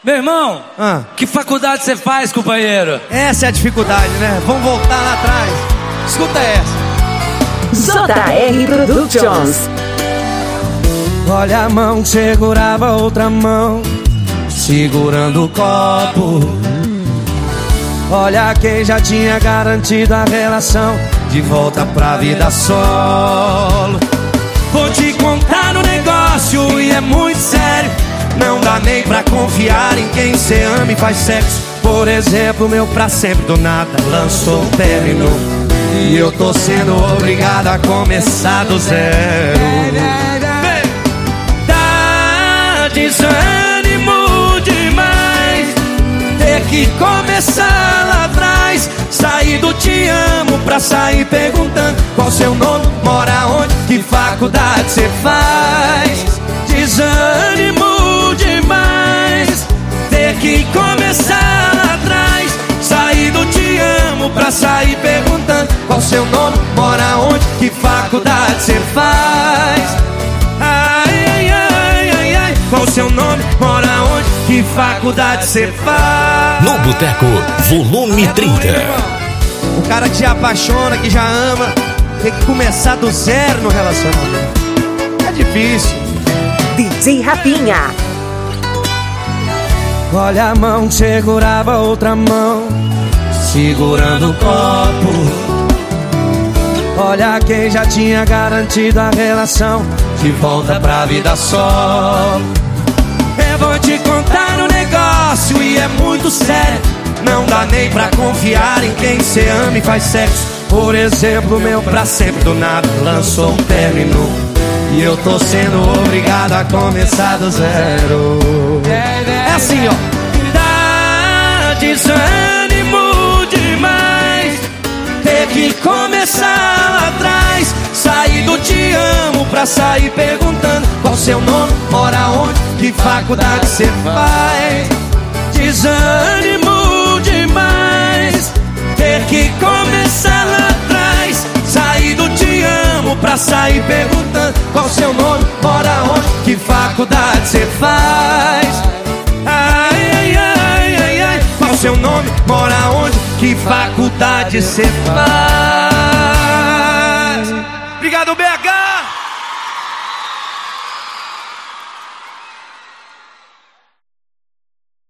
Meu irmão, que faculdade você faz, companheiro? Essa é a dificuldade, né? Vamos voltar lá atrás. Escuta essa. JR Productions. Olha a mão que segurava outra mão, segurando o copo. Olha quem já tinha garantido a relação, de volta pra vida solo. Vou te contar um negócio e é muito sério. Não dá nem pra confiar em quem cê ama e faz sexo. Por exemplo, meu pra sempre do nada lançou um término, e eu tô sendo obrigado a começar do zero. Dá desânimo demais ter que começar lá atrás. Sair do te amo pra sair perguntando qual seu nome, mora onde, que faculdade cê faz. Desânimo demais ter que começar lá atrás. Sair do te amo pra sair perguntando qual seu nome, mora onde, que faculdade cê faz. Ai, ai, ai, ai, ai. Qual seu nome, mora onde, que faculdade cê faz. No Boteco, volume 30. O cara que se apaixona, que já ama, tem que começar do zero no relacionamento. É difícil. DJ Rapinha. Olha a mão que segurava outra mão, segurando o copo. Olha quem já tinha garantido a relação, de volta pra vida só. Eu vou te contar um negócio e é muito sério. Não dá nem pra confiar em quem cê ama e faz sexo. Por exemplo, meu pra sempre do nada lançou um término, e eu tô sendo obrigado a começar do zero. É assim, ó. Dá desânimo demais ter que começar lá atrás. Sair do te amo pra sair perguntando qual seu nome, mora onde, que faculdade cê faz. Desânimo demais ter que começar lá atrás. Sair do te amo pra sair perguntando qual seu nome, mora onde, que faculdade cê faz. Ai, ai, ai, ai, ai. Qual seu nome, mora onde, que faculdade cê faz. Obrigado, BH!